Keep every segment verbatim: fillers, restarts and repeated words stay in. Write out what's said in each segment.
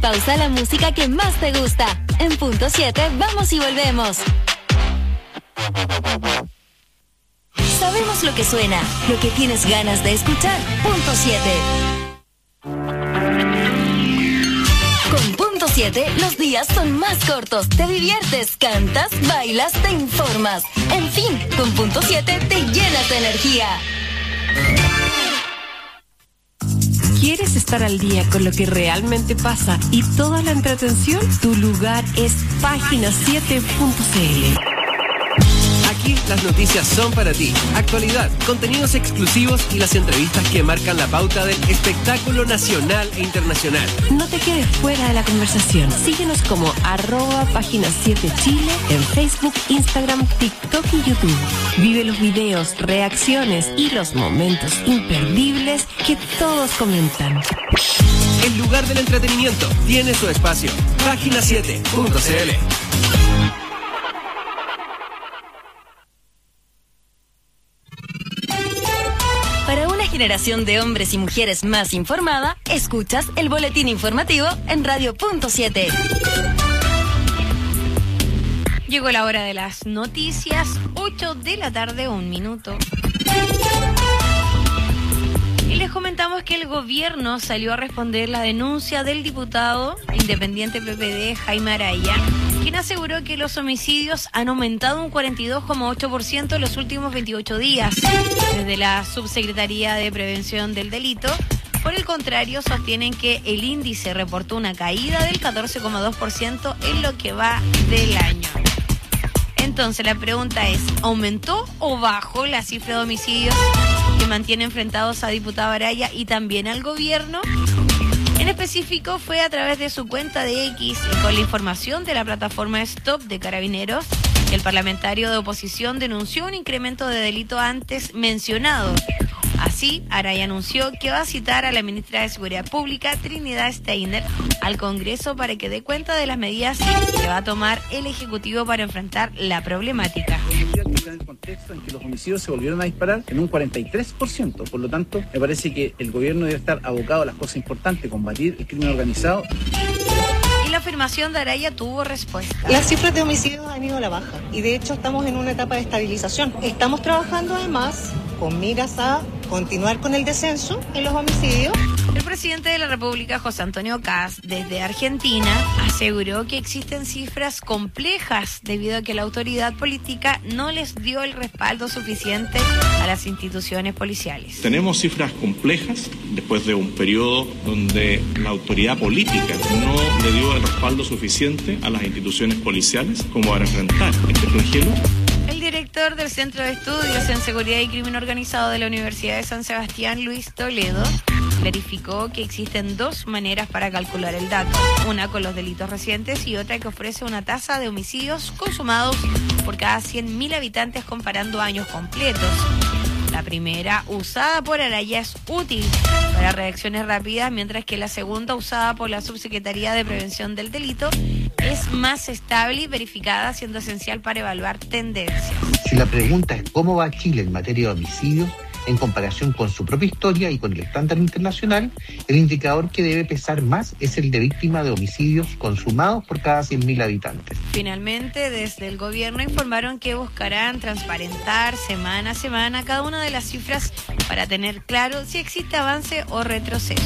pausa la música que más te gusta. En punto siete, vamos y volvemos. Sabemos lo que suena, lo que tienes ganas de escuchar. Punto siete. Con Punto siete, los días son más cortos. Te diviertes, cantas, bailas, te informas. En fin, con Punto siete te llenas de energía. ¿Quieres estar al día con lo que realmente pasa y toda la entretención? Tu lugar es página siete punto c l. Aquí las noticias son para ti. Actualidad, contenidos exclusivos y las entrevistas que marcan la pauta del espectáculo nacional e internacional. No te quedes fuera de la conversación. Síguenos como arroba página siete Chile en Facebook, Instagram, TikTok y YouTube. Vive los videos, reacciones y los momentos imperdibles que todos comentan. El lugar del entretenimiento tiene su espacio. página siete punto c l. Para una generación de hombres y mujeres más informada, escuchas el boletín informativo en Radio Punto siete. Llegó la hora de las noticias, ocho de la tarde, un minuto. Y les comentamos que el gobierno salió a responder la denuncia del diputado independiente P P D, Jaime Araya, quien aseguró que los homicidios han aumentado un cuarenta y dos coma ocho por ciento en los últimos veintiocho días. Desde la Subsecretaría de Prevención del Delito, por el contrario, sostienen que el índice reportó una caída del catorce coma dos por ciento en lo que va del año. Entonces la pregunta es, ¿aumentó o bajó la cifra de homicidios que mantiene enfrentados a diputado Araya y también al gobierno? En específico fue a través de su cuenta de X y con la información de la plataforma Stop de Carabineros que el parlamentario de oposición denunció un incremento de delito antes mencionado. Así, Araya anunció que va a citar a la ministra de Seguridad Pública, Trinidad Steiner, al Congreso para que dé cuenta de las medidas que va a tomar el Ejecutivo para enfrentar la problemática. En el contexto en que los homicidios se volvieron a disparar en un cuarenta y tres por ciento, por lo tanto, me parece que el gobierno debe estar abocado a las cosas importantes, combatir el crimen organizado. Y la afirmación de Araya tuvo respuesta. Las cifras de homicidios han ido a la baja y de hecho estamos en una etapa de estabilización. Estamos trabajando además con miras a continuar con el descenso en los homicidios. El presidente de la República, José Antonio Kast, desde Argentina, aseguró que existen cifras complejas debido a que la autoridad política no les dio el respaldo suficiente a las instituciones policiales. Tenemos cifras complejas después de un periodo donde la autoridad política no le dio el respaldo suficiente a las instituciones policiales como para enfrentar este flagelo. El director del Centro de Estudios en Seguridad y Crimen Organizado de la Universidad de San Sebastián, Luis Toledo, clarificó que existen dos maneras para calcular el dato, una con los delitos recientes y otra que ofrece una tasa de homicidios consumados por cada cien mil habitantes comparando años completos. La primera, usada por Araya, es útil para reacciones rápidas, mientras que la segunda, usada por la Subsecretaría de Prevención del Delito, es más estable y verificada, siendo esencial para evaluar tendencias. Si la pregunta es cómo va Chile en materia de homicidios, en comparación con su propia historia y con el estándar internacional, el indicador que debe pesar más es el de víctimas de homicidios consumados por cada cien mil habitantes. Finalmente, desde el gobierno informaron que buscarán transparentar semana a semana cada una de las cifras para tener claro si existe avance o retroceso.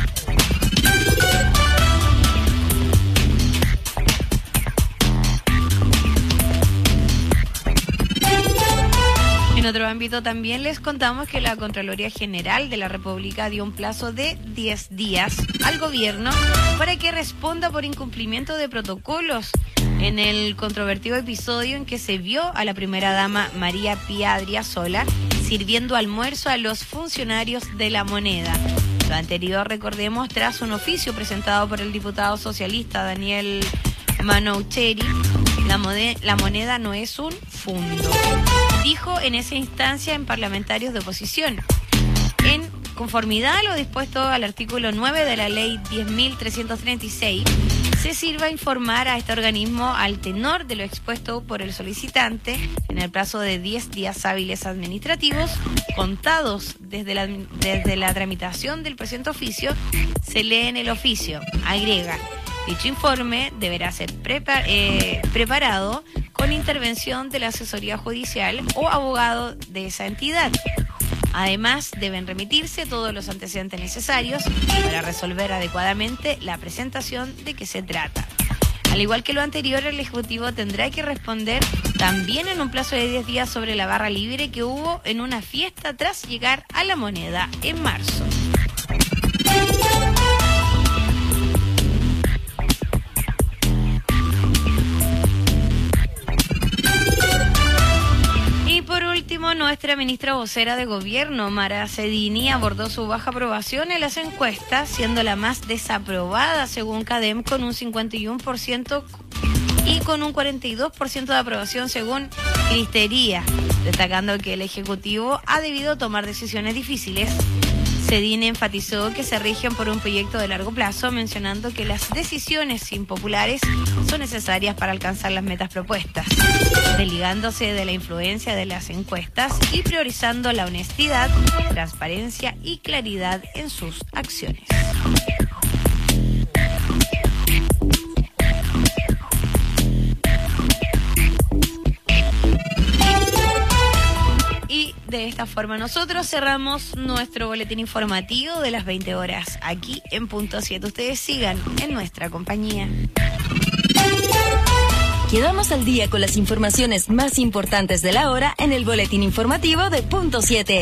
En otro ámbito también les contamos que la Contraloría General de la República dio un plazo de diez días al gobierno para que responda por incumplimiento de protocolos en el controvertido episodio en que se vio a la primera dama María Pía Adriasola sirviendo almuerzo a los funcionarios de La Moneda. Lo anterior, recordemos, tras un oficio presentado por el diputado socialista Daniel Manoucheri, la, mode- la moneda no es un fondo, dijo en esa instancia en parlamentarios de oposición. En conformidad a lo dispuesto al artículo nueve de la ley diez mil trescientos treinta y seis, se sirva informar a este organismo al tenor de lo expuesto por el solicitante en el plazo de diez días hábiles administrativos, contados desde la, desde la tramitación del presente oficio. Se lee en el oficio, agrega, Dicho informe deberá ser prepa- eh, preparado con intervención de la asesoría judicial o abogado de esa entidad. Además, deben remitirse todos los antecedentes necesarios para resolver adecuadamente la presentación de qué se trata. Al igual que lo anterior, el Ejecutivo tendrá que responder también en un plazo de diez días sobre la barra libre que hubo en una fiesta tras llegar a La Moneda en marzo. Y por último, nuestra ministra vocera de Gobierno, Mara Cedini, abordó su baja aprobación en las encuestas, siendo la más desaprobada según CADEM con un cincuenta y uno por ciento y con un cuarenta y dos por ciento de aprobación según Cristería, destacando que el Ejecutivo ha debido tomar decisiones difíciles. Cedini enfatizó que se rigen por un proyecto de largo plazo, mencionando que las decisiones impopulares son necesarias para alcanzar las metas propuestas, desligándose de la influencia de las encuestas y priorizando la honestidad, transparencia y claridad en sus acciones. Y de esta forma nosotros cerramos nuestro boletín informativo de las veinte horas aquí en Punto siete. Ustedes sigan en nuestra compañía. Quedamos al día con las informaciones más importantes de la hora en el boletín informativo de Punto siete.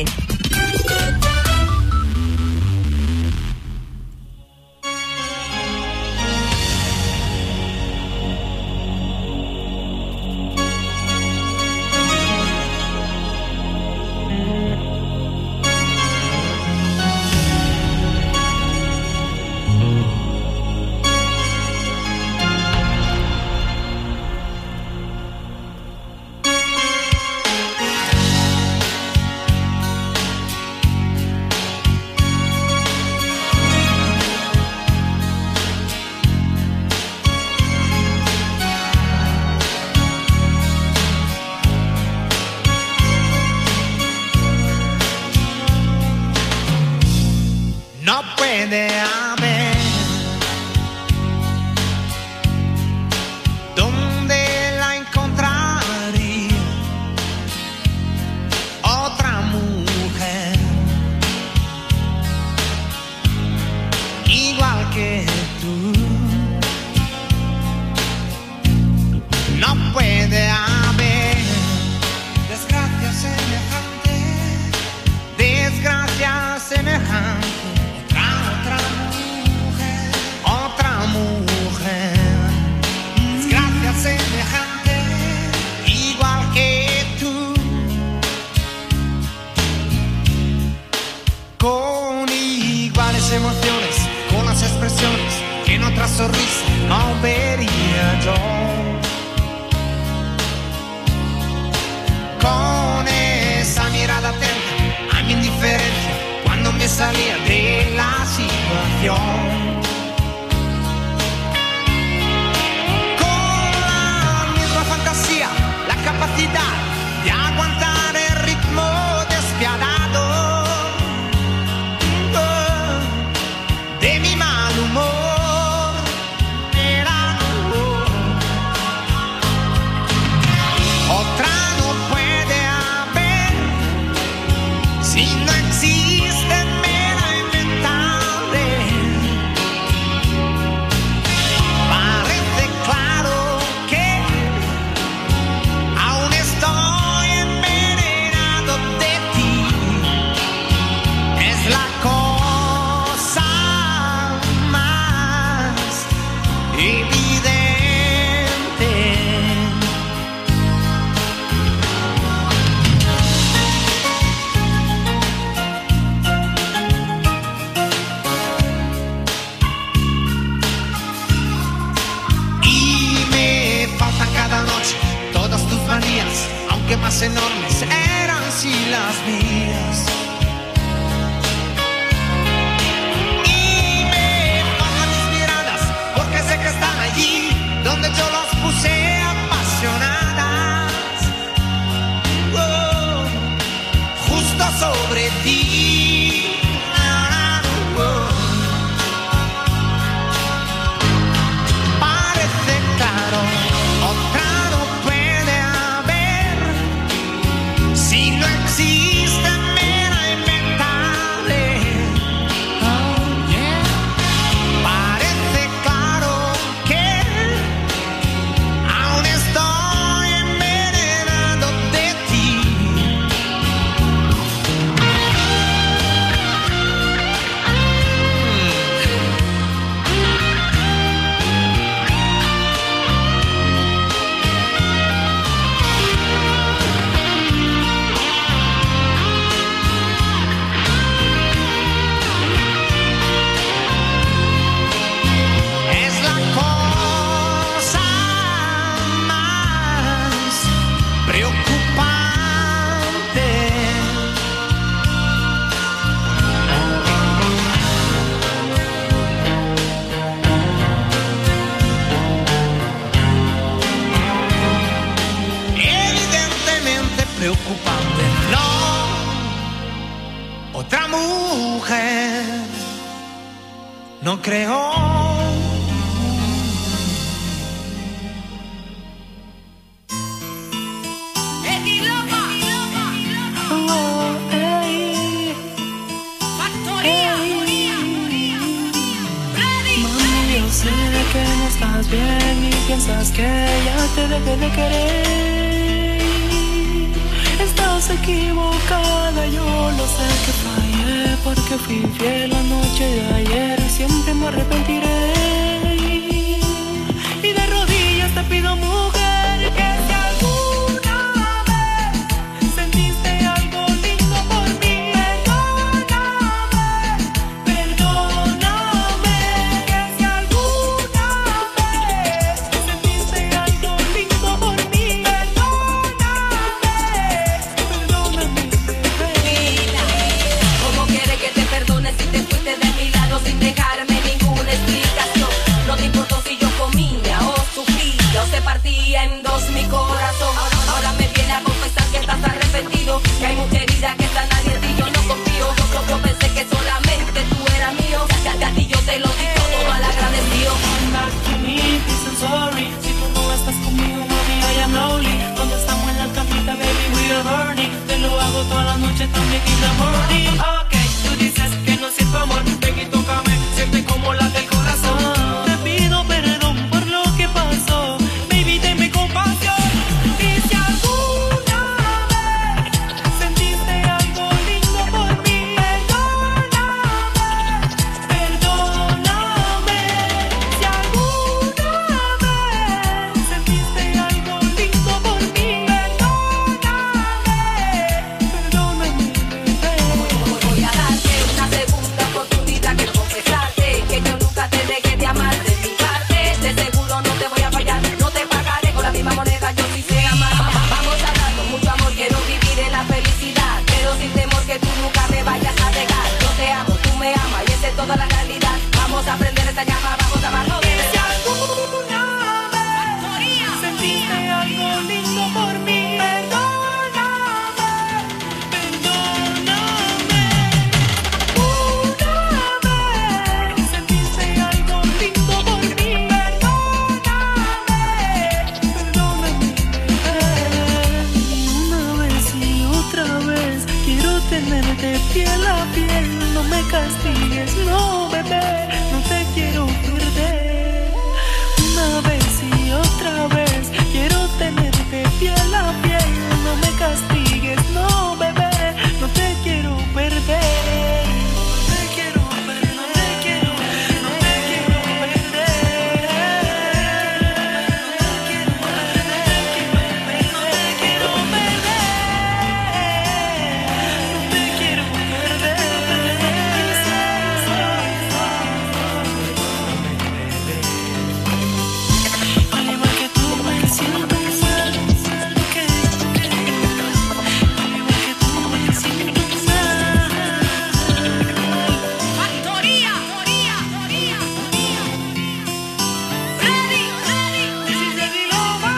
otra mujer. No creo. Que no estás bien y piensas que ya te dejé de querer. Estás equivocada, yo lo sé que fallé porque fui fiel la noche de ayer y siempre me arrepentiré. Y de rodillas te pido, mujer, que si alguna vez sentiste algo lindo por mí, perdóname, perdóname. Que si alguna vez sentiste algo lindo por mí, perdóname, perdóname. ¿Cómo quieres que te perdone si te fuiste de mi lado sin dejarme ninguna explicación? No te importó si yo comía o sufría o se partía en dos mi corazón. Ahora me viene a confesar que estás arrepentido, que hay mucha herida que está nadie en ti, yo no confío. Yo, yo, yo pensé que solamente tú eras mío, que a ti yo te lo digo todo mal agradecido. Come back to me, please and sorry. Si tú no estás conmigo, mami, I am lonely. Cuando estamos en la camita, baby, we are burning. Te lo hago toda la noche, también in the morning. Ok, tú dices que no siento amor, ven y tócame, siente como late el corazón. Te pido perdón por lo que pasó, baby, tenme compasión. Y si alguna vez sentiste algo lindo por mí, perdóname, perdóname. Si alguna vez sentiste algo lindo por mí, perdóname, perdóname. Voy a darte una segunda oportunidad, quiero confesarte que yo nunca te dejé de amar de mi parte. De seguro no te voy a fallar, no te pagaré con la misma moneda, yo sí sé amar. Vamos a dar con mucho amor, quiero vivir en la felicidad, pero sin temor que tú nunca me vayas a dejar. Yo te amo, tú me amas y esa es toda la realidad. Vamos a prender esta llama, vamos a amarlo de Si verdad. alguna vez sentiste algo lindo por mí, perdóname, perdóname. Una vez sentiste algo lindo por mí, perdóname, perdóname. Una vez y otra vez quiero tenerte piel a piel. No me castigues, no, bebé, no te quiero perder. Una vez y otra vez quiero tenerte piel a piel. No me castigues, no, bebé, no te quiero perder. No te quiero perder, no te quiero, no te quiero perder. No te quiero perder, no te quiero perder. No te quiero perder. Al igual que tú me siento mal, que al igual que tú me siento mal. Factoría, factoría, factoría, ready, ready, This is Ready Lover.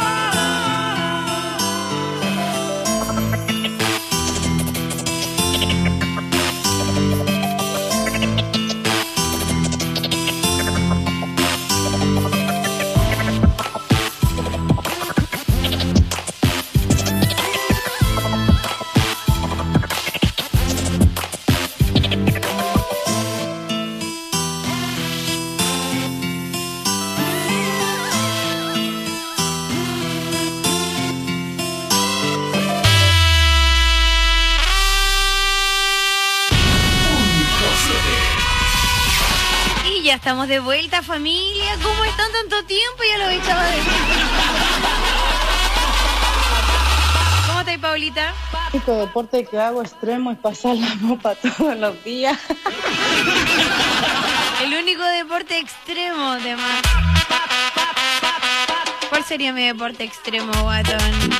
Y ya estamos de vuelta, familia. ¿Cómo están tanto tiempo? Ya lo he echado de menos. ¿Cómo estás, Paulita? El único deporte que hago extremo es pasar la mopa todos los días. El único deporte extremo, de más. ¿Cuál sería mi deporte extremo, guatón?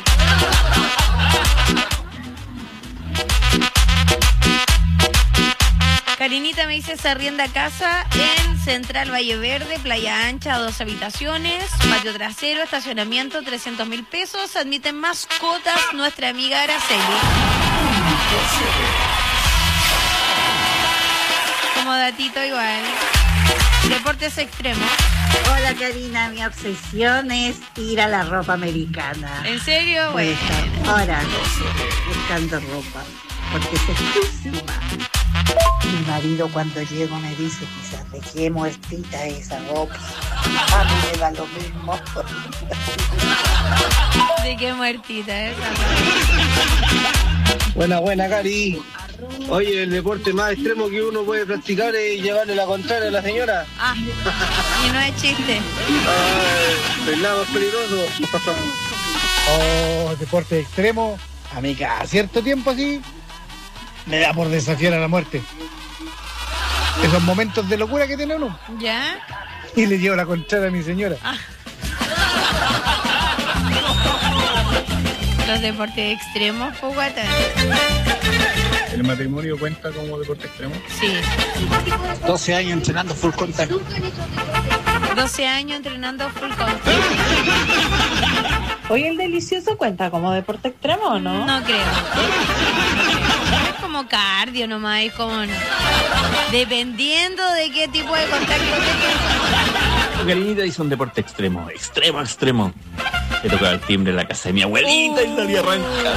Karinita me dice, se arrienda casa en Central Valle Verde, Playa Ancha, dos habitaciones, patio trasero, estacionamiento, trescientos mil pesos. Admiten mascotas, nuestra amiga Araceli. datito igual. Deportes extremos. Hola Karina, mi obsesión es ir a la ropa americana. ¿En serio? Voy a estar Bueno. horas buscando ropa, porque es exclusiva. Mi marido cuando llego me dice, quizás de qué muertita esa ropa. A mí me da lo mismo. De qué muertita esa. Buena, buena, Cari. Oye, el deporte más extremo que uno puede practicar es llevarle la contraria a la señora. Ah, y no es chiste. Ay, el lado es peligroso. Oh, deporte extremo. A mí cada cierto tiempo así me da por desafiar a la muerte. Esos momentos de locura que tiene uno. ¿Ya? Y le llevo la contraria a mi señora. Ah. Los deportes extremos, Fogata. ¿El matrimonio cuenta como deporte extremo? Sí. doce años entrenando full contact. doce años entrenando full contact. Oye, ¿el delicioso cuenta como deporte extremo o no? No creo. Es como cardio nomás, es como... Dependiendo de qué tipo de contacto tengas. Karinita hizo un deporte extremo, extremo, extremo. Le tocaba el timbre en la casa de mi abuelita y salía arrancando.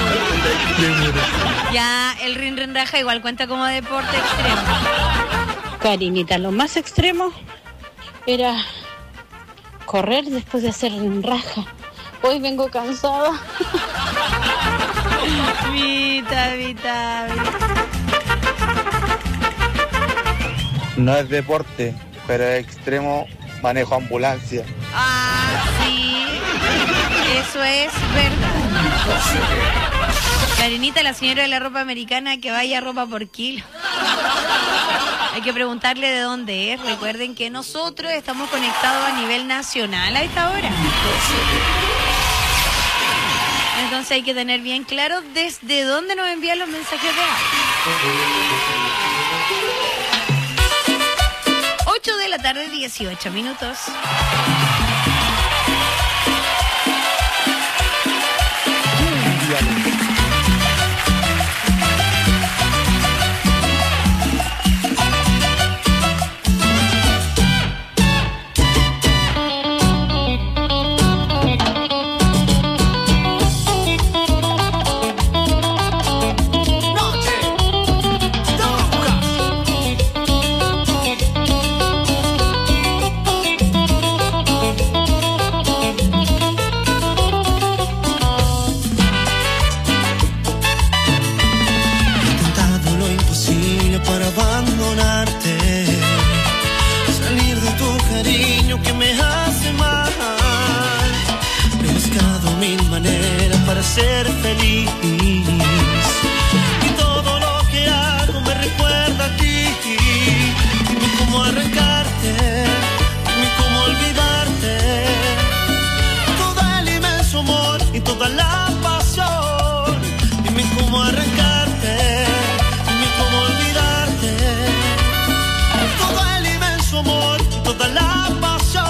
Ya, el rin rin raja igual cuenta como deporte extremo. Karinita, lo más extremo era correr después de hacer raja. Hoy vengo cansada. Vita, vita, vita. No es deporte, pero es extremo, manejo ambulancia. Ah, sí. Eso es verdad. Karinita, la señora de la ropa americana, que vaya ropa por kilo. Hay que preguntarle de dónde es. Recuerden que nosotros estamos conectados a nivel nacional a esta hora. Entonces hay que tener bien claro desde dónde nos envían los mensajes de audio. ocho de la tarde, dieciocho minutos. Ser feliz y todo lo que hago me recuerda a ti. Dime cómo arrancarte, dime cómo olvidarte. Todo el inmenso amor y toda la pasión. Dime cómo arrancarte, dime cómo olvidarte. Todo el inmenso amor y toda la pasión.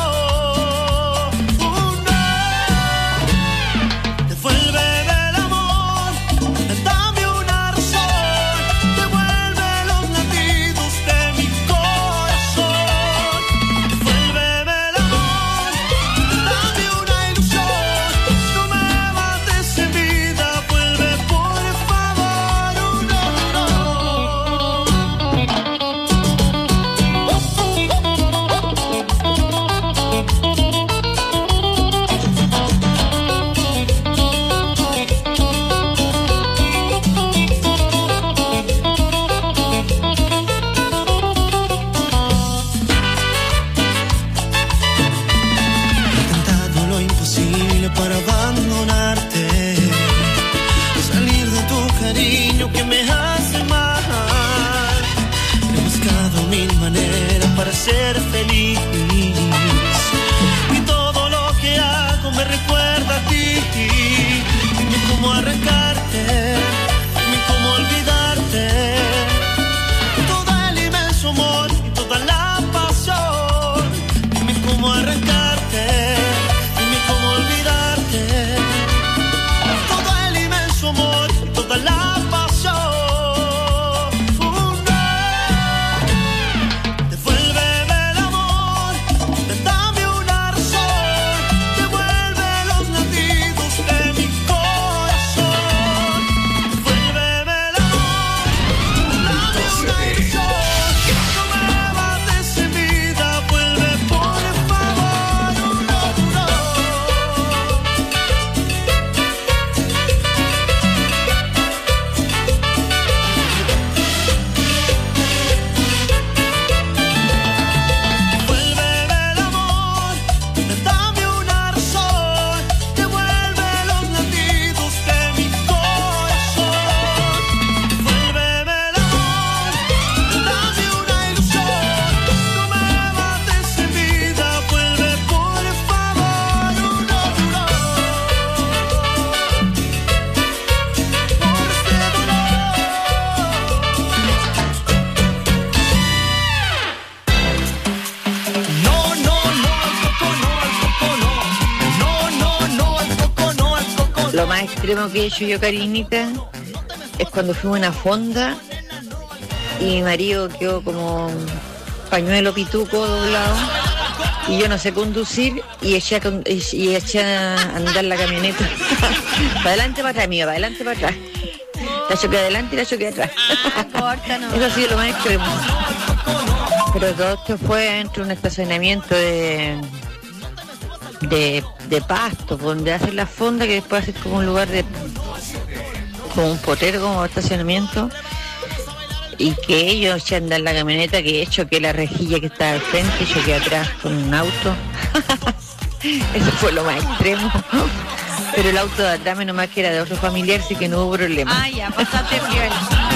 Lo más extremo que he hecho yo, Karinita, es cuando fuimos a una fonda y mi marido quedó como pañuelo pituco doblado y yo no sé conducir y eché a, con- y eché a andar la camioneta para adelante, para atrás, mío, para adelante, para atrás. La choqué adelante y la choqué atrás. Corta, no. Eso ha sido lo más extremo. Pero todo esto fue dentro de un estacionamiento de de, de pasto, donde hacen la fonda, que después hacen como un lugar de como un potero, como estacionamiento, y que ellos eché a andar la camioneta, que he choqué la rejilla que estaba al frente y choqué atrás con un auto. Eso fue lo más extremo. Pero el auto de atrás, menos mal que era de otro familiar, así que no hubo problema. Ah, ya, pasaste bien.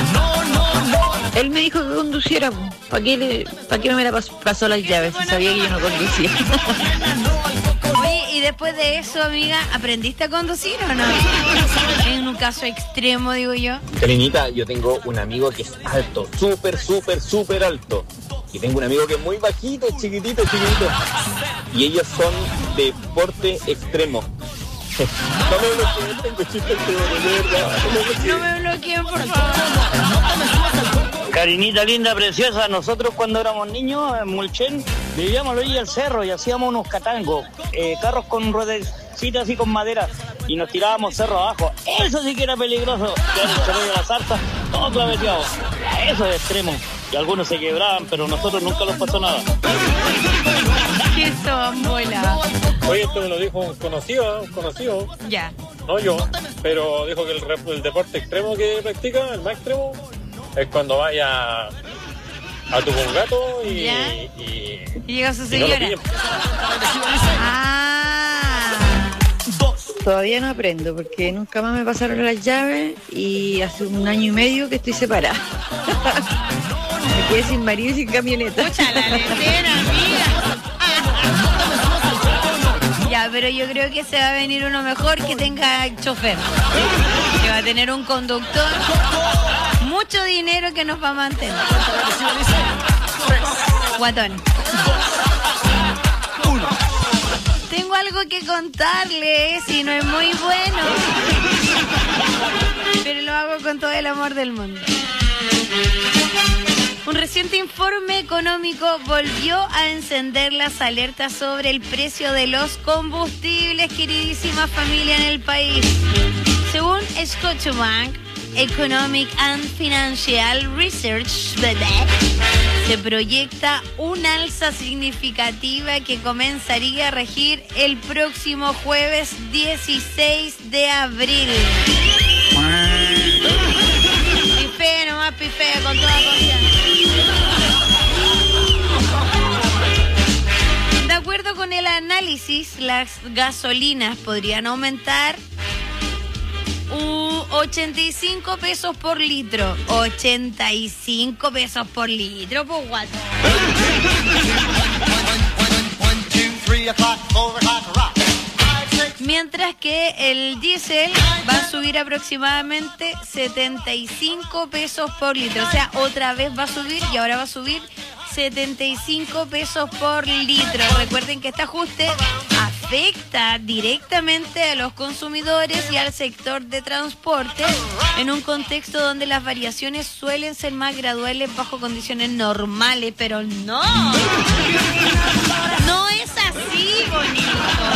Él me dijo que conduciera, ¿para qué, le, pa' qué no me la pasó, pasó las llaves? Si sabía que yo no conducía. Oye, y después de eso, amiga, ¿aprendiste a conducir o no? En un caso extremo, digo yo. Karinita, yo tengo un amigo que es alto, súper, súper, súper alto. Y tengo un amigo que es muy bajito, chiquitito, chiquitito. Y ellos son de porte extremo. No me bloqueen, tengo chistes de verdad. No me bloqueen, por favor. Karinita linda, preciosa, nosotros cuando éramos niños en Mulchen vivíamos a la orilla del cerro y hacíamos unos catangos, eh, carros con ruedecitas y con madera, y nos tirábamos cerro abajo. Eso sí que era peligroso, que era el cerro de la zarza, todo claveteado. Eso es extremo. Y algunos se quebraban, pero a nosotros nunca nos pasó nada. ¿Qué son, bola? Oye, esto me lo dijo un conocido, un conocido. Ya. No yo, pero dijo que el, rep- el deporte extremo que practica, el más extremo, es cuando vaya a tu con gato y, ¿Ya? y, Y llega su y no lo señora. pillen. Ah. Todavía no aprendo porque nunca más me pasaron las llaves y hace un año y medio que estoy separada. Me quedé sin marido y sin camioneta. Escucha la lecera, amiga. Ya, pero yo creo que se va a venir uno mejor que tenga chofer. Que va a tener un conductor. Mucho dinero que nos va a mantener. Guatón. Tengo algo que contarles y no es muy bueno. Pero lo hago con todo el amor del mundo. Un reciente informe económico volvió a encender las alertas sobre el precio de los combustibles, queridísima familia, en el país. Según Scotiabank Economic and Financial Research, se proyecta una alza significativa que comenzaría a regir el próximo jueves dieciséis de abril. Pifé, nomás pifé, con toda confianza. De acuerdo con el análisis, las gasolinas podrían aumentar uh, ochenta y cinco pesos por litro. ochenta y cinco pesos por litro, pues guato. Mientras que el diésel va a subir aproximadamente setenta y cinco pesos por litro. O sea, otra vez va a subir y ahora va a subir setenta y cinco pesos por litro. Recuerden que este ajuste afecta directamente a los consumidores y al sector de transporte en un contexto donde las variaciones suelen ser más graduales bajo condiciones normales, pero no. No es así, bonito.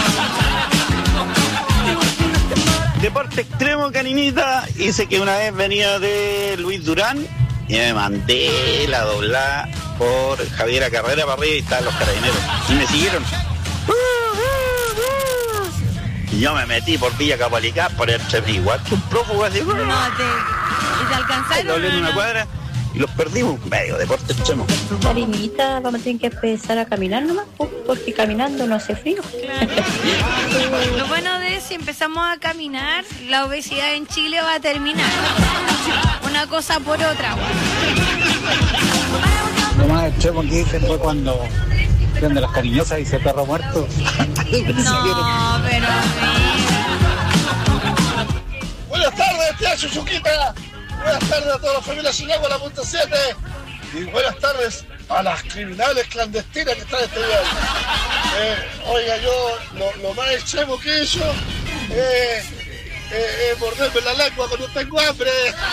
Deporte extremo, Karinita. Hice que una vez venía de Luis Durán y me mandé la doblada por Javiera Carrera para arriba y estaban los carabineros. Y me siguieron. Y yo me metí por Villa Capolicá por el Chevy, igual que un prófugo así. No, te, ¿y te alcanzaron? Doblé en o una no? cuadra y los perdimos. Medio deporte extremo. Karinita, vamos a tener que empezar a caminar nomás, po, porque caminando no hace frío. Lo bueno de si empezamos a caminar, la obesidad en Chile va a terminar. Una cosa por otra, güey. Lo más extremo que hice fue cuando de las cariñosas y ese perro muerto. No, pero Buenas tardes, tía Chuchuquita. Buenas tardes a toda la familia Sin Agua, la punta siete. Y buenas tardes a las criminales clandestinas que están estudiando. Eh, oiga, yo lo, lo más extremo que he hecho eh, eh, morderme la lengua cuando tengo hambre.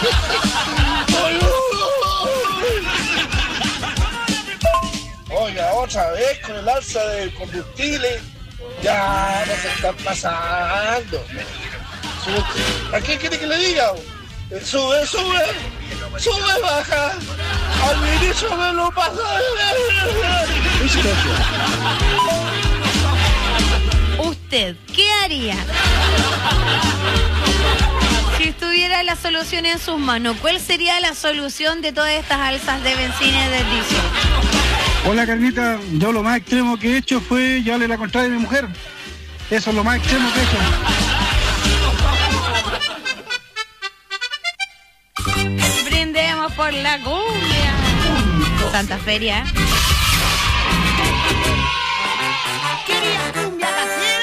Oiga, otra vez con el alza del combustible. Ya no se están pasando. ¿A quién quiere que le diga? Sube, sube, sube, baja. Al ministro me lo pasa. ¿Usted qué haría si estuviera la solución en sus manos? ¿Cuál sería la solución de todas estas alzas de bencina y de diésel? Hola, Carnita, yo lo más extremo que he hecho fue llevarle la contraria a mi mujer. Eso es lo más extremo que he hecho. Brindemos por la cumbia. Santa Feria. Quería cumbia casera.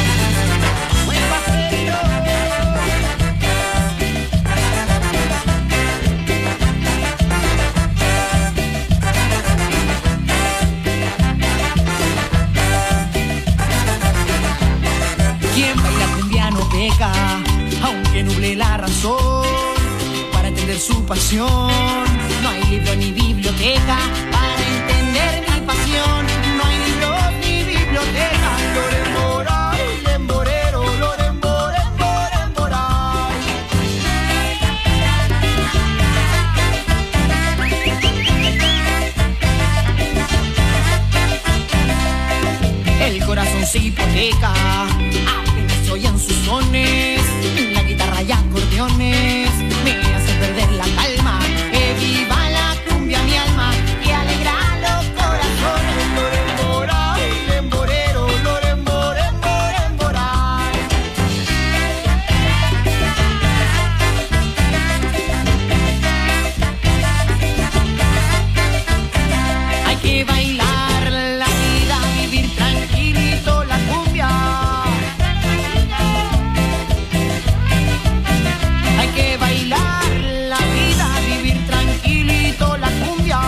Quien baila cumbia no peca, aunque nuble la razón. Para entender su pasión, no hay libro ni biblioteca. Para entender mi pasión, no hay libros ni biblioteca. Loren Moray, lemborero, Loren Moren, Moren Moray. El corazón se hipoteca, apenas oyen sus sones, la guitarra y acordeones me hacen perder la calma. Que viva la cumbia mi alma, que alegra los corazones. Loren Moray, lemborero, Loren Moren, Moren Moray. Hay que bailar la vida, vivir tranquilito la cumbia. Hay que bailar la vida, vivir tranquilito la cumbia.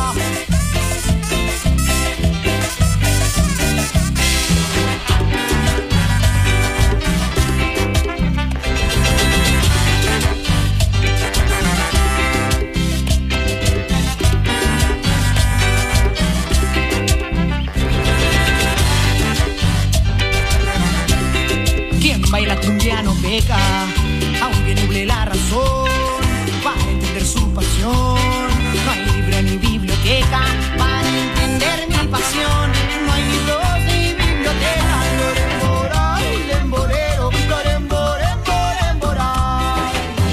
Quien baila cumbia no peca, aunque nuble la razón. Para entender su pasión, no hay libro ni biblioteca. Para entender mi pasión, no hay libros ni biblioteca. Loren Moray, lemborero, Loren Moren, Moren Moray.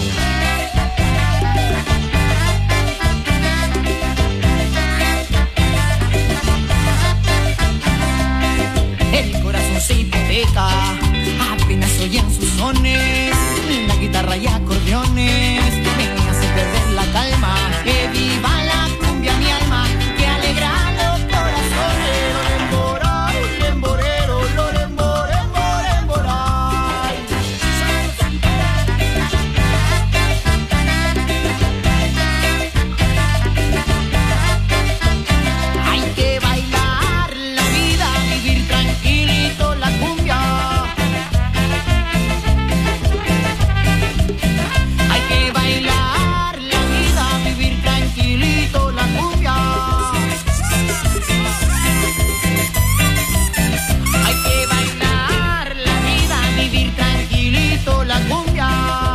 El corazón se hipoteca, apenas oyen sus sones, la guitarra y acordeones me hacen perder la calma. Que viva la cumbia mi alma, que alegra los corazones. Loren Moray, lemborero, Loren Moren, Moren Moray. Hay que bailar la vida, vivir tranquilito la cumbia. Hay que bailar la vida, vivir tranquilito la cumbia. Hay que bailar la vida, vivir tranquilito la cumbia.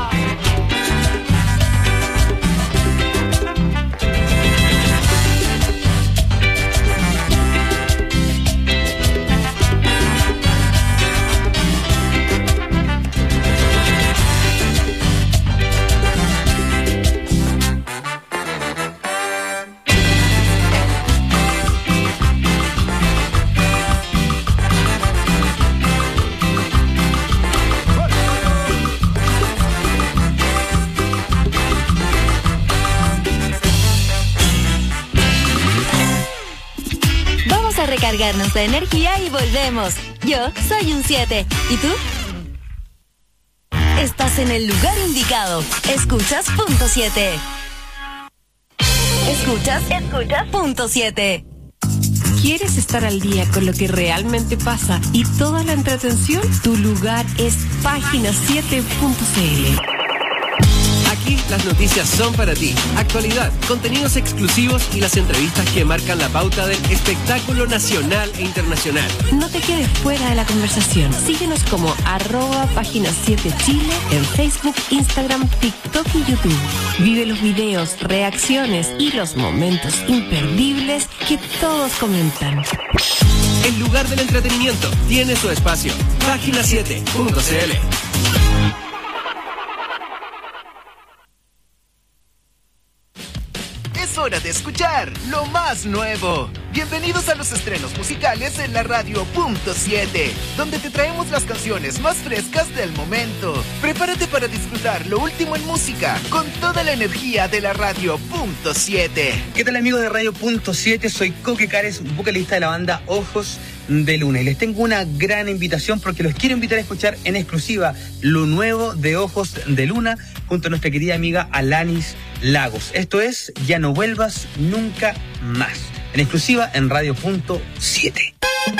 Vamos a recargarnos de energía y volvemos. Yo soy un siete. ¿Y tú? Estás en el lugar indicado. Escuchas punto siete. Escuchas, escuchas punto siete. ¿Quieres estar al día con lo que realmente pasa y toda la entretención? Tu lugar es página siete punto c l. Aquí las noticias son para ti. Actualidad, contenidos exclusivos y las entrevistas que marcan la pauta del espectáculo nacional e internacional. No te quedes fuera de la conversación. Síguenos como arroba página siete Chile en Facebook, Instagram, TikTok y YouTube. Vive los videos, reacciones y los momentos imperdibles que todos comentan. El lugar del entretenimiento tiene su espacio. página siete punto c l. Es hora de escuchar lo más nuevo. Bienvenidos a los estrenos musicales en la radio punto siete, donde te traemos las canciones más frescas del momento. Prepárate para disfrutar lo último en música con toda la energía de la radio punto siete. ¿Qué tal, amigos de radio punto siete? Soy Coque Cares, vocalista de la banda Ojos de Luna, y les tengo una gran invitación porque los quiero invitar a escuchar en exclusiva lo nuevo de Ojos de Luna junto a nuestra querida amiga Alanis Lagos. Esto es Ya no vuelvas nunca más, en exclusiva en radio punto siete.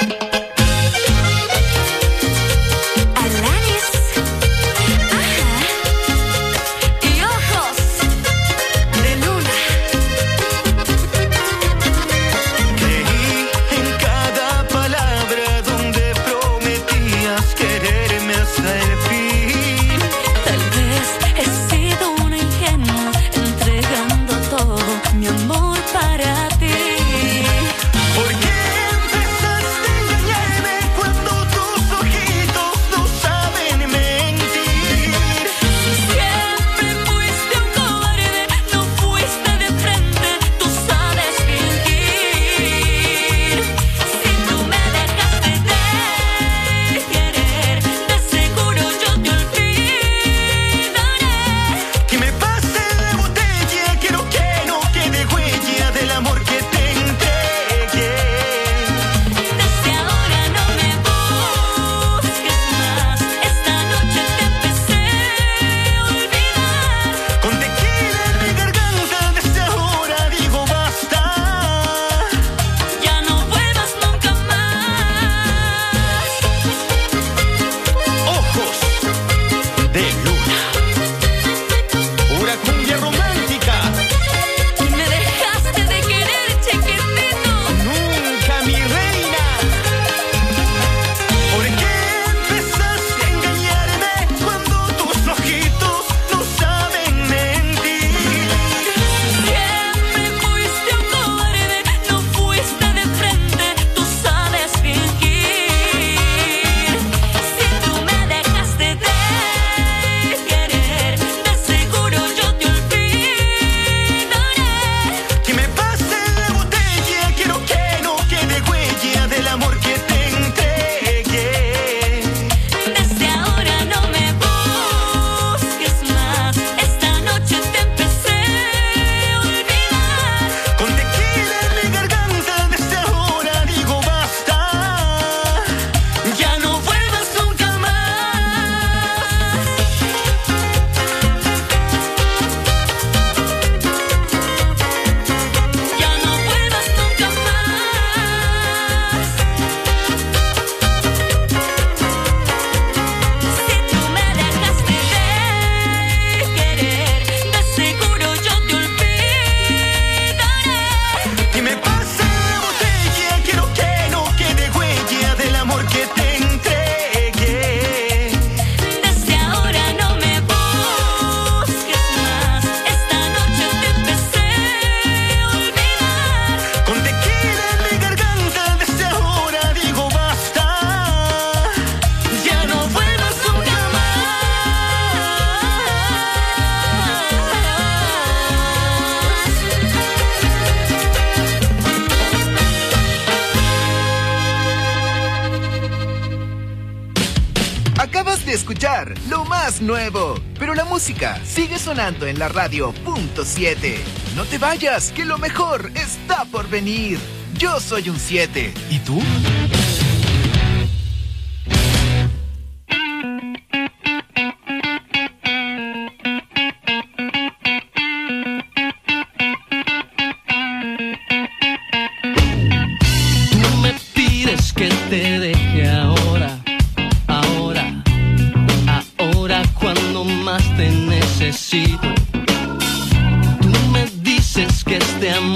escuchar lo más nuevo, pero la música sigue sonando en la radio punto siete. No te vayas, que lo mejor está por venir. Yo soy un siete. ¿Y tú?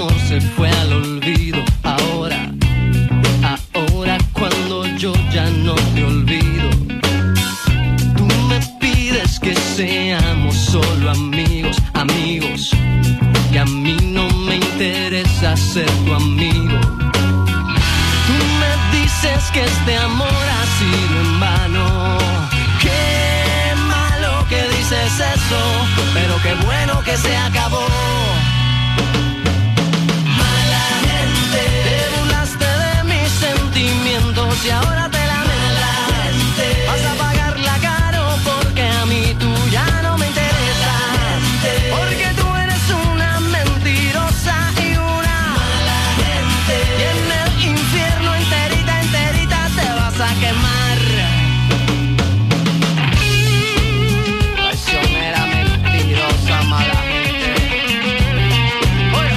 amor se fue al olvido. Ahora, ahora cuando yo ya no te olvido, tú me pides que seamos solo amigos, amigos, y a mí no me interesa ser tu amigo. Tú me dices que este amor ha sido en vano. Qué malo que dices eso, pero qué bueno que se acabó. Mala gente, te burlaste de mis sentimientos y ahora te lamentas. Vas a pagarla caro porque a mí tú ya no me interesas. Porque tú eres una mentirosa y una mala gente. Y en el infierno enterita, enterita te vas a quemar. Traicionera, mentirosa, mala gente. Oiga.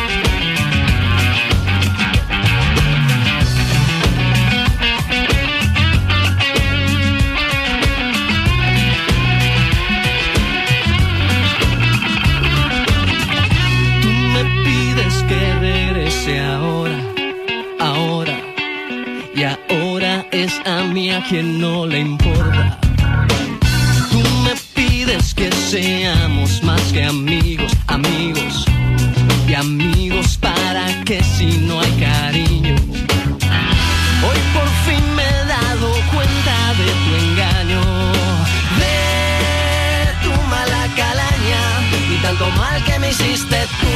Tú me pides que regrese ahora, ahora, y ahora es a mí a quien no le importa. Tú me pides que seamos más que amigos, amigos, y amigos para que si no hay cariño. Hoy por fin me he dado cuenta de tu engaño, de tu mala calaña y tanto mal que me hiciste tú.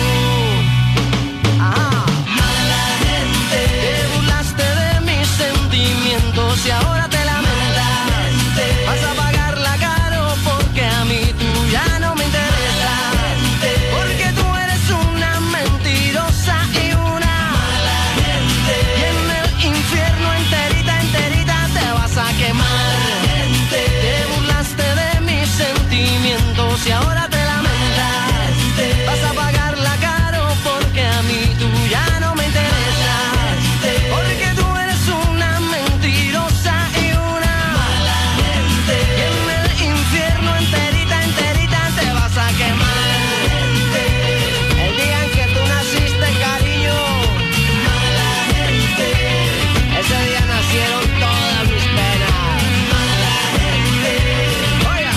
Ah, mala gente, te burlaste de mis sentimientos y ahora te lamentas. Vas a pagarla caro porque a mí tú ya no me interesas. Porque tú eres una mentirosa y una mala gente. Y en el infierno enterita, enterita te vas a quemar. Te burlaste de mis sentimientos y ahora te lamentas. Vas a pagarla caro porque a mí tú ya no me interesas. Porque tú eres una mentirosa y una mala gente. Y en el infierno enterita, enterita te vas a quemar. El día en que tú naciste, cariño, mala gente, ese día nacieron todas mis penas. Mala gente, oiga,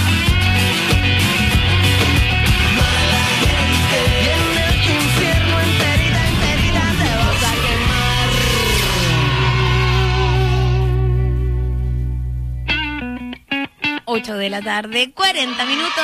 mala gente. Y en el infierno enterita, enterita te vas a quemar. ocho de la tarde, cuarenta minutos.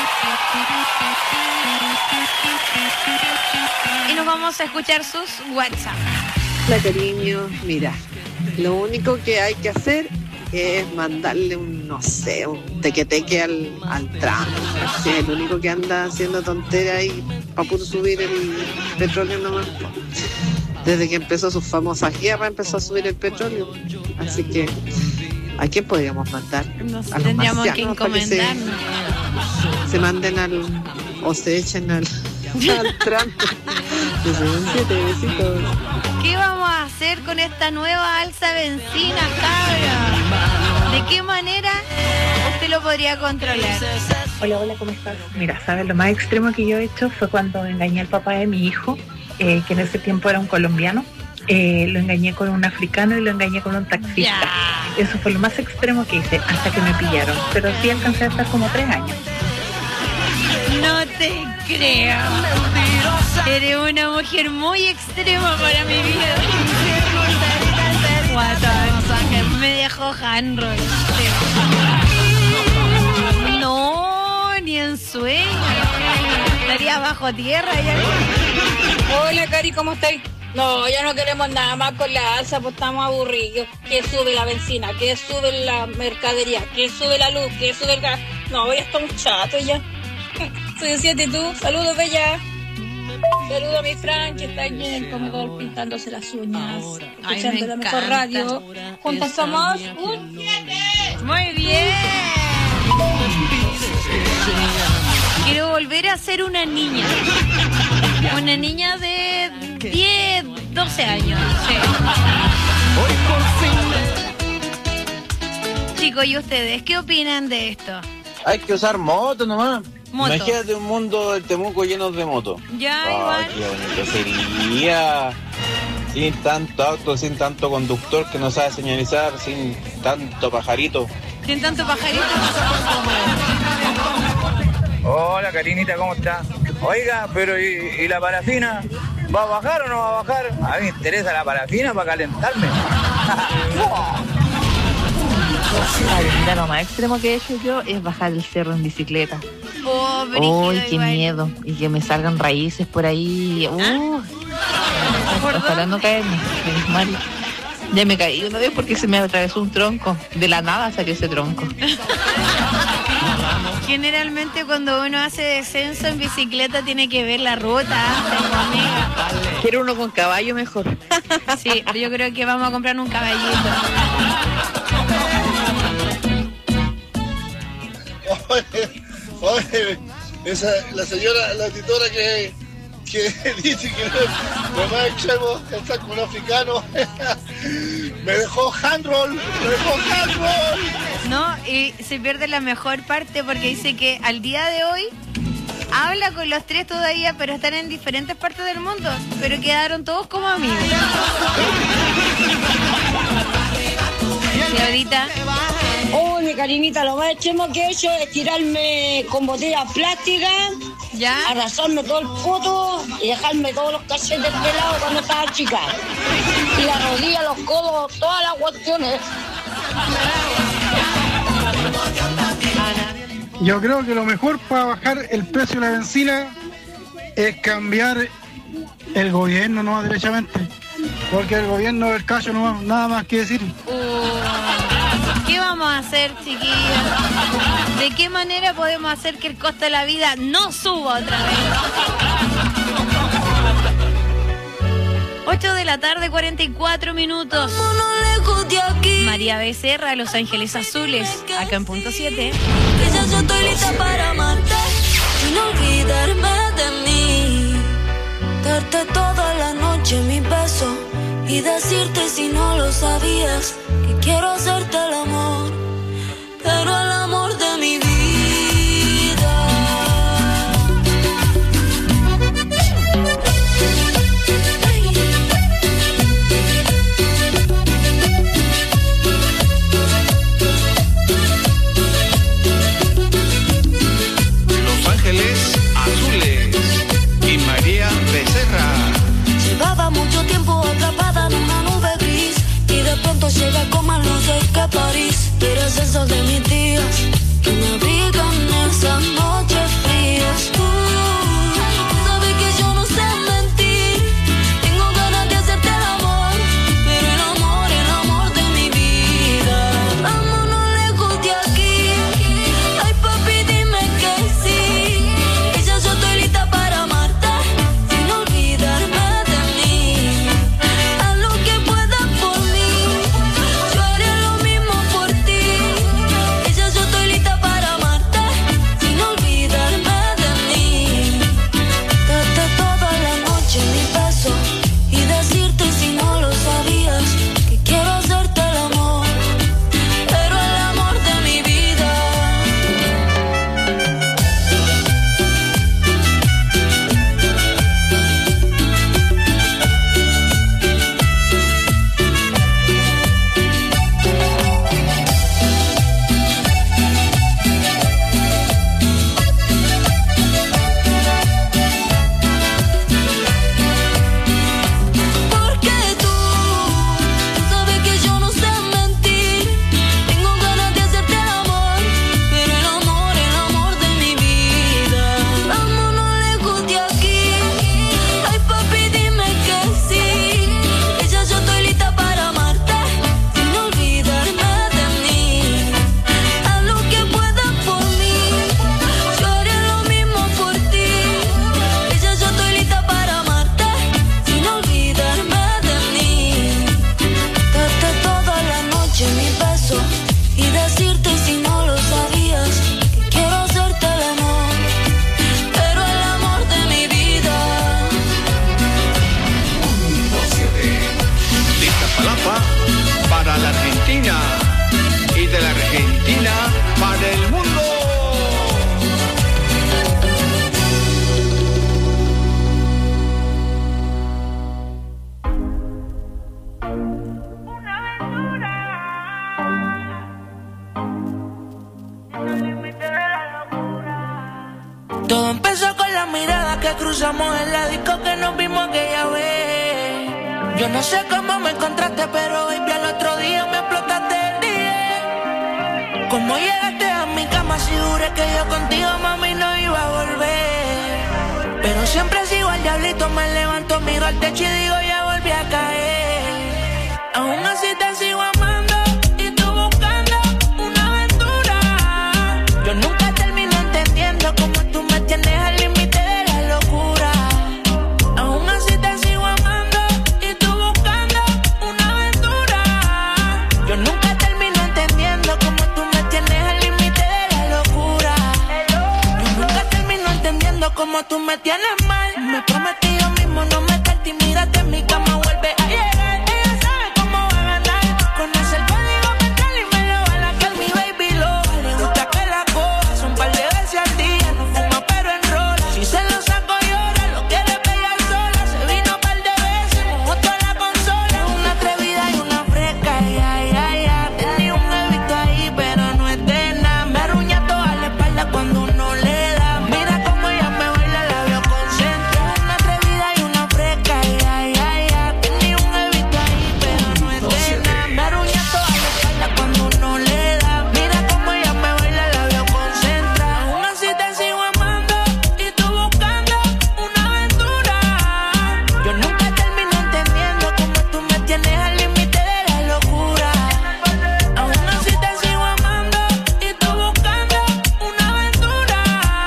Y nos vamos a escuchar sus WhatsApp. Hola, cariño. Mira, lo único que hay que hacer es mandarle un, no sé, un tequeteque al, al tramo. Si es el único que anda haciendo tonteras ahí para puro subir el petróleo nomás. Desde que empezó sus famosas guerras empezó a subir el petróleo. Así que, ¿a quién podríamos mandar? Nos A los tendríamos que marcianos para que se, encomendarnos. se manden al, o se echen al, al tramo. Siete besitos. ¿Qué vamos a hacer con esta nueva alza benzina, cabra? ¿De qué manera usted lo podría controlar? Hola, hola, ¿cómo estás? Mira, ¿sabes? Lo más extremo que yo he hecho fue cuando engañé al papá de mi hijo, eh, que en ese tiempo era un colombiano. Eh, lo engañé con un africano y lo engañé con un taxista. Ya. Eso fue lo más extremo que hice hasta que me pillaron. Pero sí alcancé a estar como tres años. No te creo. Eres una mujer muy extrema para mi vida. Guatón, me dejó handroll. No, ni en sueño. Estaría bajo tierra ya. Hola, Cari, ¿cómo estáis? No, ya no queremos nada más con la alza, pues estamos aburridos. Que sube la benzina, que sube la mercadería, que sube la luz, que sube el gas. No, ya estamos chatos ya. Soy siete y tú, saludos, bella. Saludos a mi Fran, que está allí en el comedor pintándose las uñas. Ay, escuchando me la encanta. mejor radio. Juntos somos un siete. Muy bien. Quiero volver a ser una niña. Una niña de diez, doce años. Sí. Chicos, ¿y ustedes qué opinan de esto? Hay que usar moto nomás. Moto. Imagínate un mundo del Temuco lleno de motos. Ya, oh, igual. Qué bonito sería. Sin tanto auto, sin tanto conductor que no sabe señalizar, sin tanto pajarito. Sin tanto pajarito. Hola, Karinita, ¿cómo está? Oiga, pero ¿y, y la parafina? ¿Va a bajar o no va a bajar? A mí me interesa la parafina para calentarme. Ay, mira, lo más extremo que he hecho yo es bajar el cerro en bicicleta. Oh, brígido, Uy, qué igual. miedo. Y que me salgan raíces por ahí. Uh, ojalá no caerme. Mari. Ya me caí una vez porque se me atravesó un tronco. De la nada salió ese tronco. Generalmente cuando uno hace descenso en bicicleta tiene que ver la ruta. Tengo amiga. Quiero uno con caballo mejor. Sí, yo creo que vamos a comprar un caballito. Oye, oye, esa, la señora, la editora que, que dice que lo, lo más extremo está con un africano, me dejó handroll, me dejó handroll. No, y se pierde la mejor parte porque dice que al día de hoy habla con los tres todavía, pero están en diferentes partes del mundo, pero quedaron todos como amigos. Y ahorita... Oh, mi Karinita, lo más extremo que he hecho es tirarme con botellas plásticas, ¿ya? Arrasarme todo el poto y dejarme todos los cachetes pelados cuando estaba chica. Y la rodilla, los codos, todas las cuestiones. Yo creo que lo mejor para bajar el precio de la benzina es cambiar el gobierno, no derechamente. Porque el gobierno del cacho no hay nada más que decir. Uh, ¿Qué vamos a hacer, chiquillos? ¿De qué manera podemos hacer que el costo de la vida no suba otra vez? ocho de la tarde, cuarenta y cuatro minutos. María Becerra, Los Ángeles Azules, acá en punto siete. Que ya yo estoy lista para amarte y no olvidarme de mí. Darte toda la noche mi beso y decirte si no lo sabías que quiero hacerte el amor, pero el amor de mi vida. Los Ángeles Azules y María Becerra. Llevaba mucho tiempo atrapada en una nube gris y de pronto llega como no sé qué París. la mirada que cruzamos en la disco que nos vimos aquella vez. Yo no sé cómo me encontraste, pero baby, al otro día me explotaste el día. Cómo llegaste a mi cama, si juré que yo contigo, mami, no iba a volver. Pero siempre sigo al diablito, me levanto, miro al techo y digo, ya volví a caer. Aún así te sigo amando y tú buscando una aventura. Yo nunca termino entendiendo cómo tú me tienes al límite de la locura. Aún así te sigo amando y tú buscando una aventura. Yo nunca termino entendiendo cómo tú me tienes al límite de la locura. Yo nunca termino entendiendo cómo tú me tienes mal. Me prometí yo mismo no meterte y mírate en mi cama, vuelve a llegar. Ella sabe cómo va a ganar. Conoce el código mental y me lo va a laquear, mi baby loba. Le gusta que la coja un par de veces al día. No fuma pero enrola. Si se lo saco llora, lo quiere pegar sola. Se vino un par de veces, mojó toda la consola. Una atrevida y una fresca, ya, ya, ya. Tenía un bebito ahí pero no es de nada. Me arruña toda la espalda cuando uno le da. Mira cómo ella me baila, la veo concentrada. Una atrevida y una fresca, ya, ya, ya. Tenía un bebito ahí pero no es de nada. Me arruña toda la espalda cuando uno le da. Mira cómo ella me baila, la veo concentrada. Aún así te sigo amando y tú buscando una aventura. Yo nunca termino entendiendo cómo tú me tienes al límite de la locura. Aún así te sigo amando y tú buscando una aventura.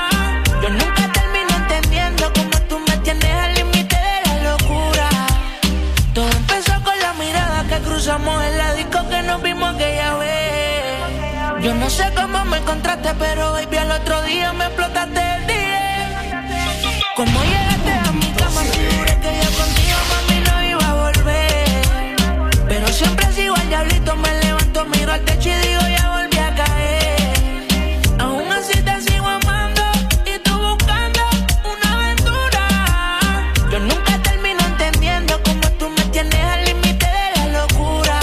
Yo nunca termino entendiendo cómo tú me tienes al límite de la locura. Todo empezó con la mirada que cruzamos en la disco que nos vimos aquella vez. Yo no sé cómo me encontraste, pero baby, al otro día me explotaste el día. Cómo llegaste a mi cama, si juré que yo contigo, mami, no iba a volver. Pero siempre sigo al diablito, me levanto, miro al techo y digo, ya volví a caer. Aún así te sigo amando y tú buscando una aventura. Yo nunca termino entendiendo cómo tú me tienes al límite de la locura.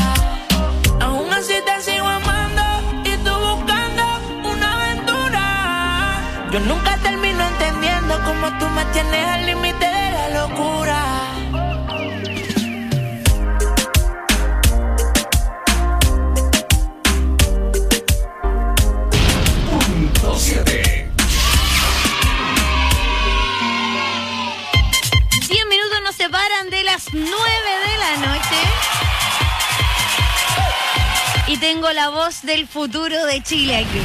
Aún así te sigo amando y tú buscando una aventura. Yo nunca termino entendiendo cómo tú me tienes al límite de la locura. Punto siete. Diez minutos nos separan de las nueve de la noche. Y tengo la voz del futuro de Chile aquí.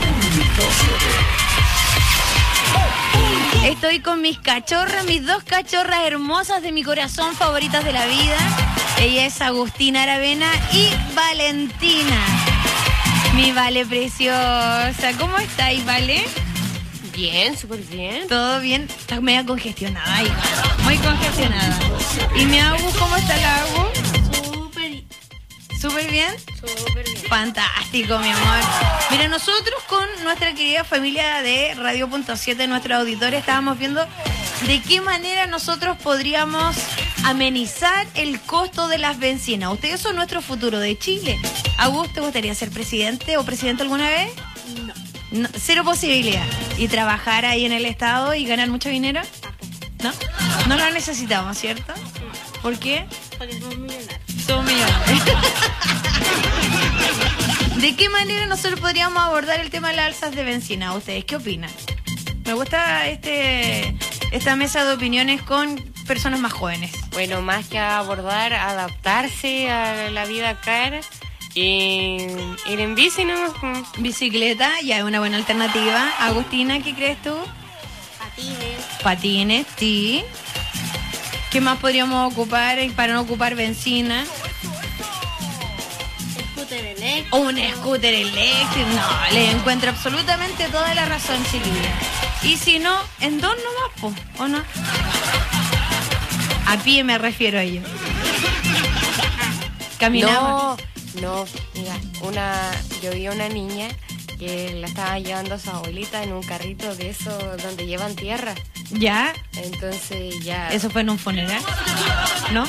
Estoy con mis cachorras, mis dos cachorras hermosas de mi corazón, favoritas de la vida. Ella es Agustina Aravena y Valentina. Mi Vale preciosa. ¿Cómo estáis, Vale? Bien, súper bien. ¿Todo bien? Estás media congestionada, hija. Muy congestionada. ¿Y mi Agus, cómo está la Agus? Súper. ¿Súper bien? Súper bien. Fantástico, mi amor. Mira, nosotros con nuestra querida familia de Radio Punto siete, nuestros auditores, estábamos viendo de qué manera nosotros podríamos amenizar el costo de las bencinas. Ustedes son nuestro futuro de Chile. Agus, ¿te gustaría ser presidente o presidente alguna vez? No. No, cero posibilidad. ¿Y trabajar ahí en el Estado y ganar mucho dinero? ¿No? No lo necesitamos, ¿cierto? ¿Por qué? Porque somos millonarios. Somos millonarios. ¿De qué manera nosotros podríamos abordar el tema de las alzas de bencina? ¿Ustedes qué opinan? Me gusta este esta mesa de opiniones con personas más jóvenes. Bueno, más que abordar, adaptarse a la vida cara y ir en bici, ¿no? Bicicleta, ya es una buena alternativa. Agustina, ¿qué crees tú? Patines. Patines, sí. ¿Qué más podríamos ocupar para no ocupar bencina? Scooter eléctrico. Un scooter eléctrico. No, le encuentro absolutamente toda la razón, chiquilla. Y si no, en dos nomás, po, ¿o no? A pie me refiero a ello. Caminamos. No, no, mira, una, yo vi a una niña que la estaba llevando a su abuelita en un carrito de esos donde llevan tierra. ¿Ya? Entonces ya... ¿Eso fue en un funeral? ¿No?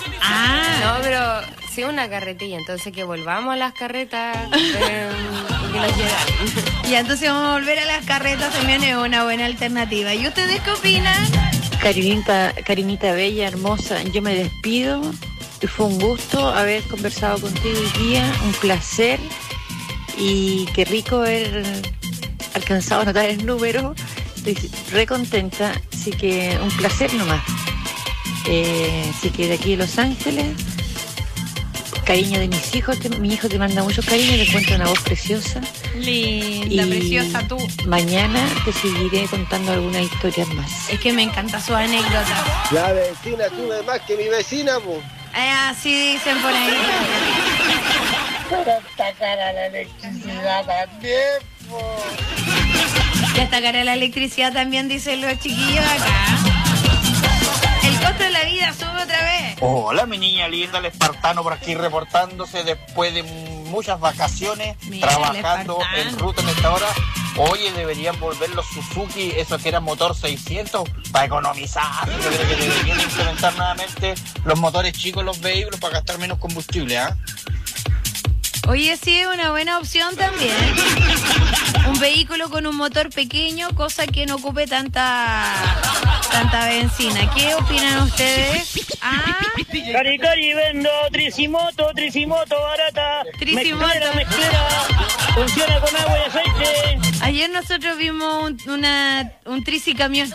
Ah. No, pero sí una carretilla, entonces que volvamos a las carretas. eh, que los llevan. Y entonces vamos a volver a las carretas, también es una buena alternativa. ¿Y ustedes qué opinan? Karinita, Karinita bella, hermosa, yo me despido. Fue un gusto haber conversado contigo hoy día, un placer. Y qué rico haber alcanzado a notar el número. Estoy re contenta, así que un placer nomás. Eh, así que de aquí de Los Ángeles, cariño de mis hijos, te, mi hijo te manda mucho cariño, te encuentra una voz preciosa. Linda, y preciosa tú. Mañana te seguiré contando algunas historias más. Es que me encanta su anécdota. La vecina sube más que mi vecina, po. Eh, así dicen por ahí. Pero está cara la electricidad también, po. Ya está cara la electricidad también, dicen los chiquillos acá. El costo de la vida sube otra vez. Hola, mi niña linda, el espartano por aquí reportándose después de muchas vacaciones, Mira, trabajando en ruta en esta hora. Oye, deberían volver los Suzuki, esos que eran motor seiscientos, para economizar. Yo creo que deberían implementar nuevamente los motores chicos en los vehículos para gastar menos combustible, ¿ah? ¿eh? Oye, sí, es una buena opción también. Un vehículo con un motor pequeño, cosa que no ocupe tanta tanta benzina. ¿Qué opinan ustedes? Ah, Cari, cari, vendo tricimoto, tricimoto barata. Tricimoto. Mezclera, mezclera. Funciona con agua y aceite. Ayer nosotros vimos un, una, un tricicamión.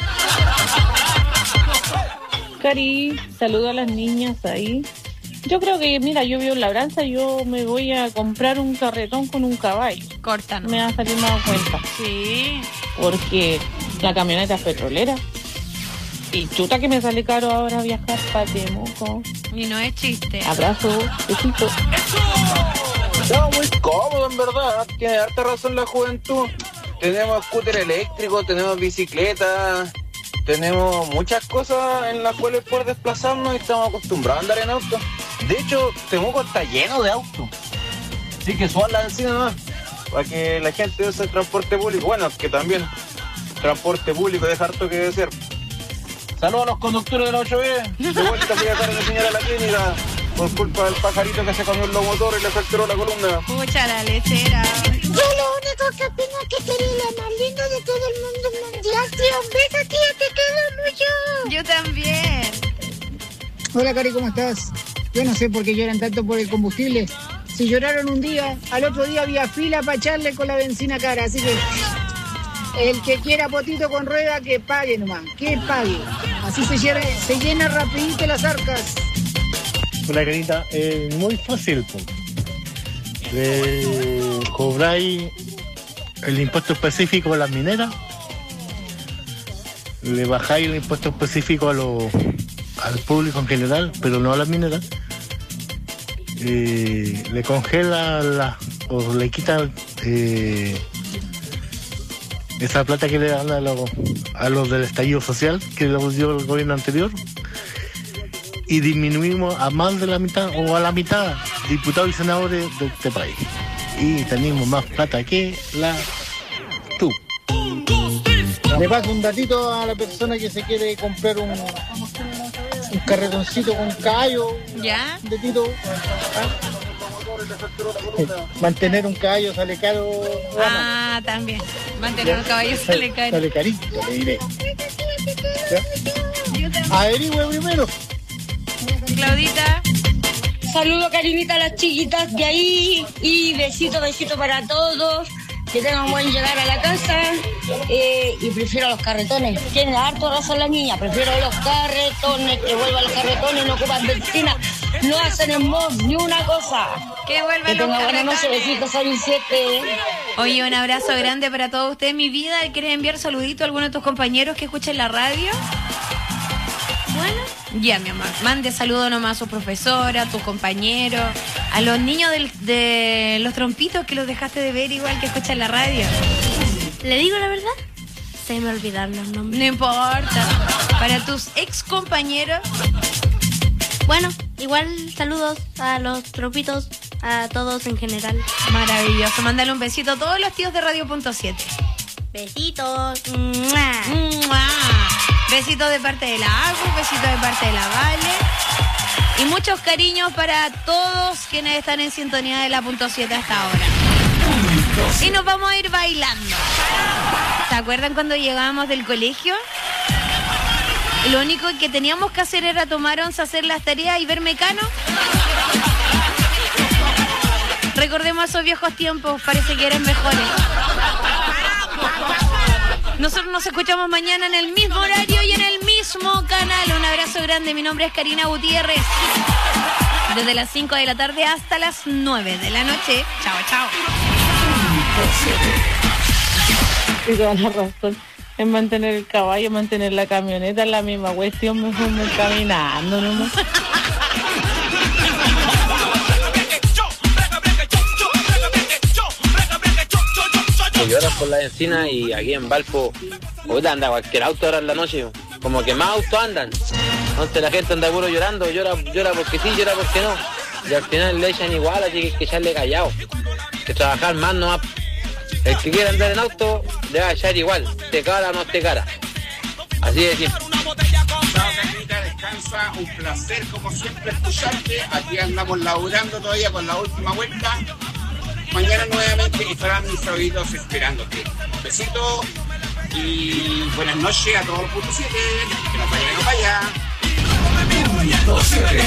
Cari, saludo a las niñas ahí. Yo creo que, mira, yo vivo en Labranza, yo me voy a comprar un carretón con un caballo. Corta, ¿no? Me va a salir más a cuenta. Sí. Porque la camioneta es petrolera. Y chuta que me sale caro ahora viajar para Temuco. Y no es chiste. Abrazo, besito. No, muy cómodo en verdad, tiene harta razón la juventud. Tenemos scooter eléctrico, tenemos bicicleta, tenemos muchas cosas en las cuales poder desplazarnos y estamos acostumbrados a andar en auto. De hecho, Temuco está lleno de autos. Así que suban la benzina nomás, para que la gente use el transporte público. Bueno, que también transporte público deja harto que desear. Saludos a los conductores de la ocho B. De vuelta fui a dejar a la señora a la clínica por culpa del pajarito que se comió el motor y le fracturó la columna. Pucha la lechera. Yo lo único que opino es que tú eres la más linda de todo el mundo mundial, tío. Un beso, tío, te quiero mucho. Yo también. Hola, Cari, ¿cómo estás? Yo no sé por qué lloran tanto por el combustible. Si lloraron un día, al otro día había fila para echarle con la benzina cara, así que el que quiera potito con rueda, que pague nomás, que pague. Así se llena, se llena rapidito las arcas. Hola, Carita, es muy fácil, pues. Le cobráis el impuesto específico a las mineras, le bajáis el impuesto específico a lo, al público en general, pero no a las mineras, eh, le congela la, o le quita eh, esa plata que le dan a los, a los del estallido social que le dio el gobierno anterior, y disminuimos a más de la mitad o a la mitad diputados y senadores de este país. Y tenemos más plata que la tú. Le paso un datito a la persona que se quiere comprar un, un carretoncito con caballo. ¿Ya? Un datito. ¿Ah? Mantener un caballo sale caro. Ah, también. Mantener un caballo sale caro. Sale carito, le diré. Averigüe primero. Claudita. Saludo, Karinita, a las chiquitas de ahí. Y besito, besito para todos. Que tengan buen llegar a la casa. Eh, y prefiero los carretones. Tiene harto razón la niña. Prefiero los carretones. Que vuelvan los carretones. No ocupan benzina. No hacen en mods ni una cosa. Que vuelvan que los tengan carretones. buenas noches, besitos, a mis siete. Oye, un abrazo grande para todos ustedes, mi vida. ¿Quieres enviar saludito a alguno de tus compañeros que escuchen la radio? Bueno, ya, mi amor. Mande saludo nomás a su profesora, a tus compañeros, a los niños del, de los trompitos que los dejaste de ver igual que escuchan la radio. ¿Le digo la verdad? Se me olvidaron los nombres. No importa. Para tus ex compañeros. Bueno, igual saludos a los trompitos, a todos en general. Maravilloso. Mándale un besito a todos los tíos de Radio Punto siete. Besitos. ¡Mua! ¡Mua! Besitos de parte de la Agu, besitos de parte de la Vale. Y muchos cariños para todos quienes están en sintonía de la Punto siete hasta ahora. Y nos vamos a ir bailando. ¿Se acuerdan cuando llegábamos del colegio? Lo único que teníamos que hacer era tomar once, hacer las tareas y ver Mecano. Recordemos esos viejos tiempos, parece que eran mejores. Nosotros nos escuchamos mañana en el mismo horario y en el mismo canal. Un abrazo grande, mi nombre es Karina Gutiérrez. Desde las cinco de la tarde hasta las nueve de la noche. Chao, chao. Y toda la razón. Es mantener el caballo, mantener la camioneta, es la misma cuestión, mejor me caminando nomás. Lloran por la encina y aquí en Valpo, ahorita anda cualquier auto ahora en la noche, como que más autos andan. Entonces la gente anda puro llorando, llora, llora porque sí, llora porque no. Y al final le echan igual, así que hay que echarle callado. Que trabajar más no va. El que quiera andar en auto, le va a echar igual, te cara o no te cara. Así de simple. Chao, Carlita, descansa, un placer como siempre escucharte. Aquí andamos laburando todavía con la última vuelta. Mañana nuevamente estarán mis oídos esperándote. Un besito y buenas noches a todos los puntos siete. Que nos vaya, que nos vaya.